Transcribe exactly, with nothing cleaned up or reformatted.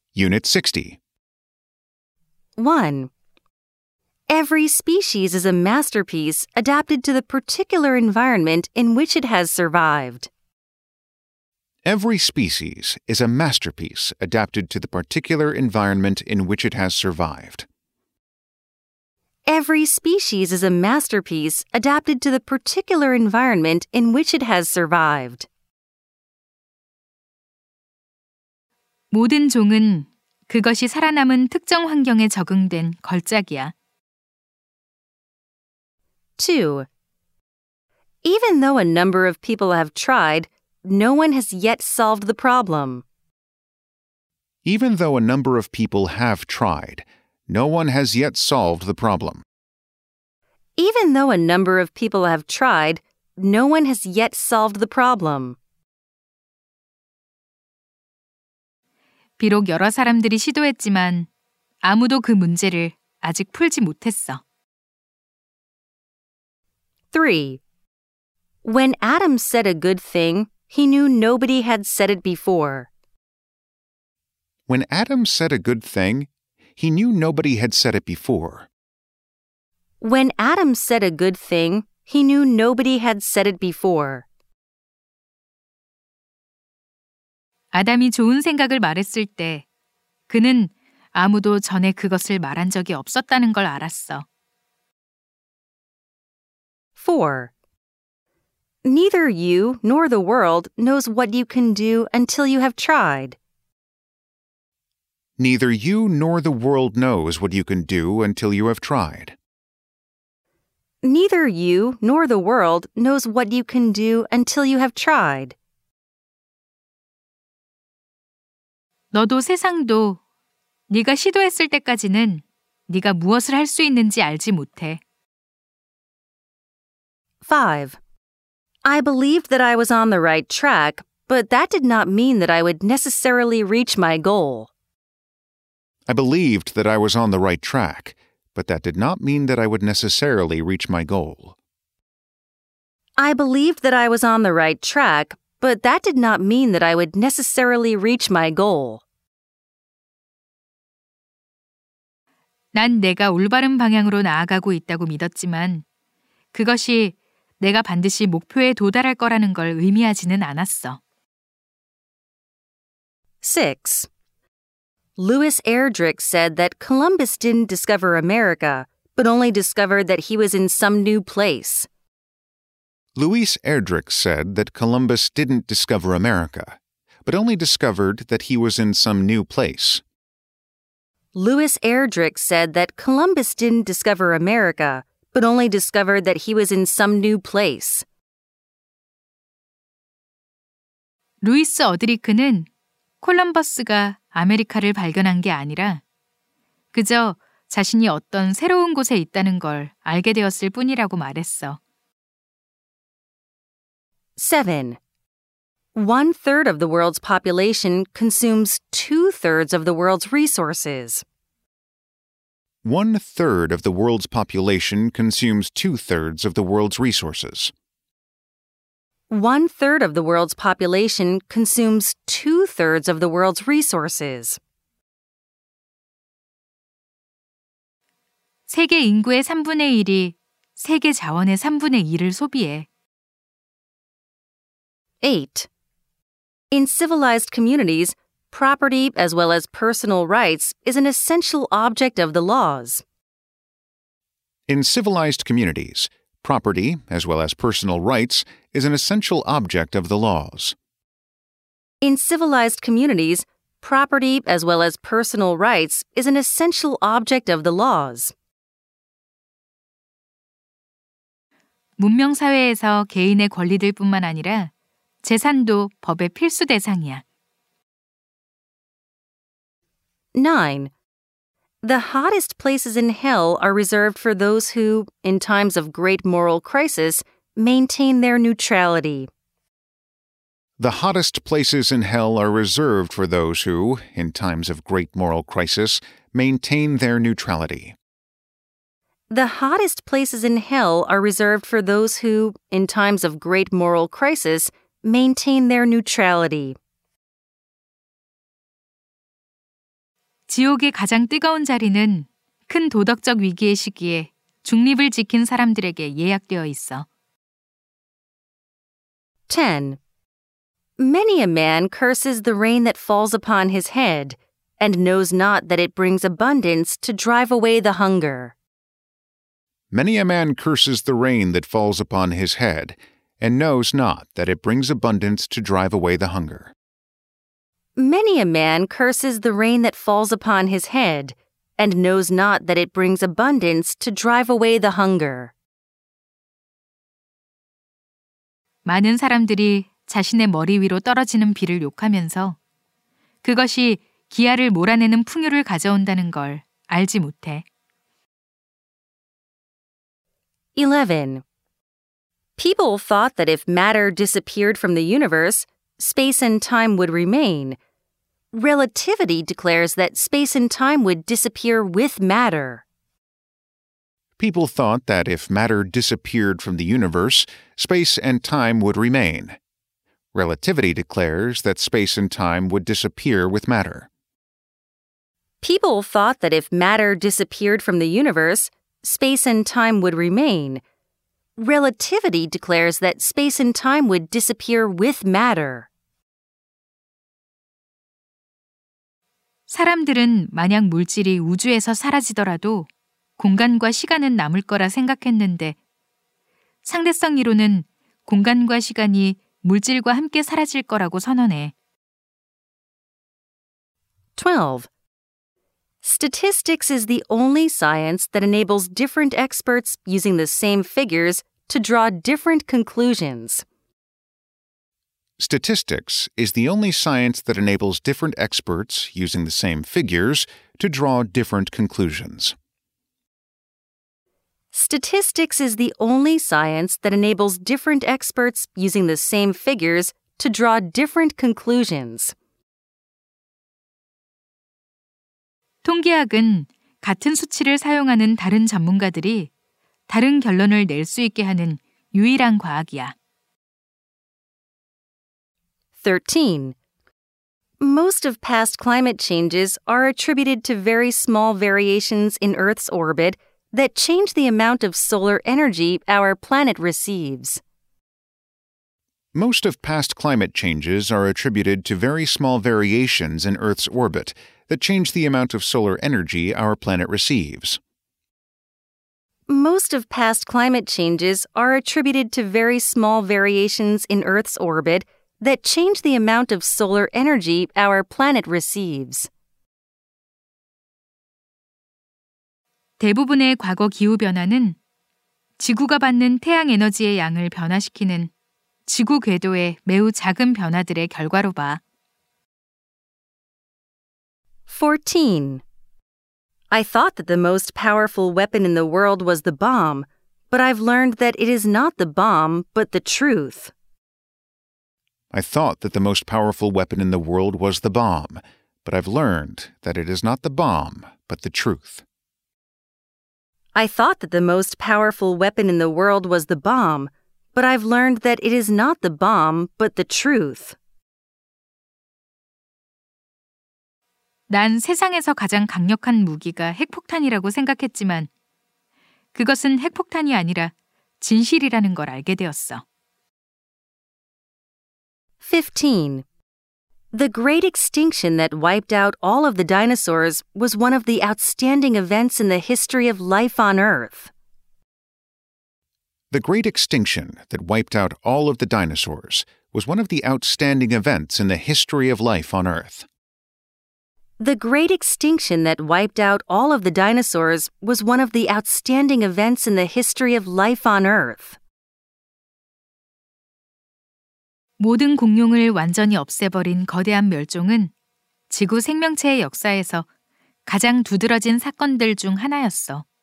Unit sixty. one. Every species is a masterpiece adapted to the particular environment in which it has survived. Every species is a masterpiece adapted to the particular environment in which it has survived. Every species is a masterpiece adapted to the particular environment in which it has survived. 모든 종은 그것이 살아남은 특정 환경에 적응된 걸작이야. two. Even though a number of people have tried, no one has yet solved the problem. Even though a number of people have tried, no one has yet solved the problem. Even though a number of people have tried, no one has yet solved the problem. 비록 여러 사람들이 시도했지만 아무도 그 문제를 아직 풀지 못했어. three. When Adam said a good thing, he knew nobody had said it before. When Adam said a good thing, he knew nobody had said it before. When Adam said a good thing, he knew nobody had said it before. 아담이 좋은 생각을 말했을 때 그는 아무도 전에 그것을 말한 적이 없었다는 걸 알았어. four. Neither you nor the world knows what you can do until you have tried. Neither you nor the world knows what you can do until you have tried. Neither you nor the world knows what you can do until you have tried. 너도 세상도 네가 시도했을 때까지는 네가 무엇을 할 수 있는지 알지 못해. five. I believed that I was on the right track, but that did not mean that I would necessarily reach my goal. I believed that I was on the right track, but that did not mean that I would necessarily reach my goal. I believed that I was on the right track, but that did not mean that I would necessarily reach my goal. 난 내가 올바른 방향으로 나아가고 있다고 믿었지만 그것이 내가 반드시 목표에 도달할 거라는 걸 의미하지는 않았어. six. Louis Erdrich said that Columbus didn't discover America, but only discovered that he was in some new place. Louis Erdrich said that Columbus didn't discover America, but only discovered that he was in some new place. Louis Erdrich said that Columbus didn't discover America, but only discovered that he was in some new place. 루이스 어드리크는 콜럼버스가 아메리카를 발견한 게 아니라 그저 자신이 어떤 새로운 곳에 있다는 걸 알게 되었을 뿐이라고 말했어. seven. One third of the world's population consumes two-thirds of the world's resources. One third of the world's population consumes two-thirds of the world's resources. One third of the world's population consumes two-thirds of the world's resources. 세계 인구의 삼분의 일이 세계 자원의 삼분의 일을 소비해. eight. In civilized communities, property as well as personal rights is an essential object of the laws. In civilized communities, property, as well as personal rights, is an essential object of the laws. In civilized communities, property as well as personal rights is an essential object of the laws. 문명 사회에서 개인의 권리들뿐만 아니라 재산도 법의 필수 대상이야. nine. The hottest places in hell are reserved for those who, in times of great moral crisis, maintain their neutrality. The hottest places in hell are reserved for those who, in times of great moral crisis, maintain their neutrality. The hottest places in hell are reserved for those who, in times of great moral crisis, maintain their neutrality. 지옥의 가장 뜨거운 자리는 큰 도덕적 위기의 시기에 중립을 지킨 사람들에게 예약되어 있어. ten. Many a man curses the rain that falls upon his head and knows not that it brings abundance to drive away the hunger. Many a man curses the rain that falls upon his head, and knows not that it brings abundance to drive away the hunger. Many a man curses the rain that falls upon his head, and knows not that it brings abundance to drive away the hunger. 많은 사람들이 자신의 머리 위로 떨어지는 비를 욕하면서 그것이 기아를 몰아내는 풍요를 가져온다는 걸 알지 못해. eleven. People thought that if matter disappeared from the universe, space and time would remain. Relativity declares that space and time would disappear with matter. People thought that if matter disappeared from the universe, space and time would remain. Relativity declares that space and time would disappear with matter. People thought that if matter disappeared from the universe, space and time would remain. Relativity declares that space and time would disappear with matter. 사람들은 만약 물질이 우주에서 사라지더라도 공간과 시간은 남을 거라 생각했는데 상대성 이론은 공간과 시간이 물질과 함께 사라질 거라고 선언해. twelve. Statistics is the only science that enables different experts using the same figures to draw different conclusions. Statistics is the only science that enables different experts using the same figures to draw different conclusions. Statistics is the only science that enables different experts using the same figures to draw different conclusions. 통계학은 같은 수치를 사용하는 다른 전문가들이 다른 결론을 낼 수 있게 하는 유일한 과학이야. thirteen. Most of past climate changes are attributed to very small variations in Earth's orbit that change the amount of solar energy our planet receives. Most of past climate changes are attributed to very small variations in Earth's orbit that change the amount of solar energy our planet receives. Most of past climate changes are attributed to very small variations in Earth's orbit that change the amount of solar energy our planet receives. 대부분의 과거 기후변화는 지구가 받는 태양 에너지의 양을 변화시키는 지구 궤도의 매우 작은 변화들의 결과로 봐. fourteen. I thought that the most powerful weapon in the world was the bomb, but I've learned that it is not the bomb, but the truth. I thought that the most powerful weapon in the world was the bomb, but I've learned that it is not the bomb, but the truth. I thought that the most powerful weapon in the world was the bomb, but I've learned that it is not the bomb, but the truth. 난 세상에서 가장 강력한 무기가 핵폭탄이라고 생각했지만 그것은 핵폭탄이 아니라 진실이라는 걸 알게 되었어. fifteen. The great extinction that wiped out all of the dinosaurs was one of the outstanding events in the history of life on Earth. The great extinction that wiped out all of the dinosaurs was one of the outstanding events in the history of life on Earth. The great extinction that wiped out all of the dinosaurs was one of the outstanding events in the history of life on Earth. 모든 공룡을 완전히 없애버린 거대한 멸종은 지구 생명체의 역사에서 가장 두드러진 사건들 중 하나였어.